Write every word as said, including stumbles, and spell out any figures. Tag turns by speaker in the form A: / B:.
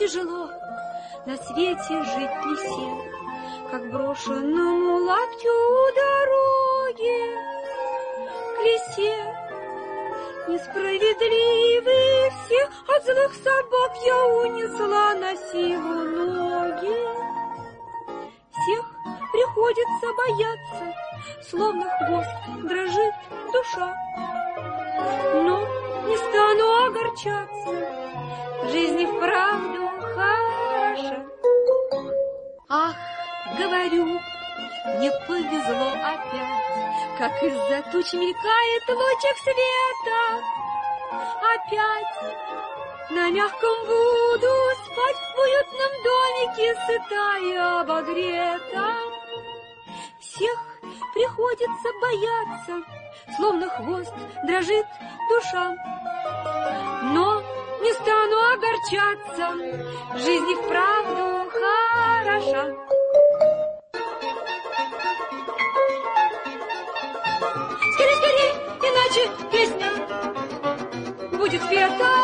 A: тяжело на свете жить лисе, как брошенному лаптю у дороги к лисе. Несправедливы все, от злых собак я унесла на силу ноги. Всех приходится бояться, словно хвост дрожит душа. Но не стану огорчаться, жизнь и вправду хороша. Ах, говорю, мне повезло опять, как из-за туч мелькает лучик света. Опять на мягком буду спать в уютном домике, сыта и обогрета. Всех приходится бояться, словно хвост дрожит душа. Но не стану огорчаться, жизнь и вправду хороша. Скорей, скорей, иначе песня будет спета.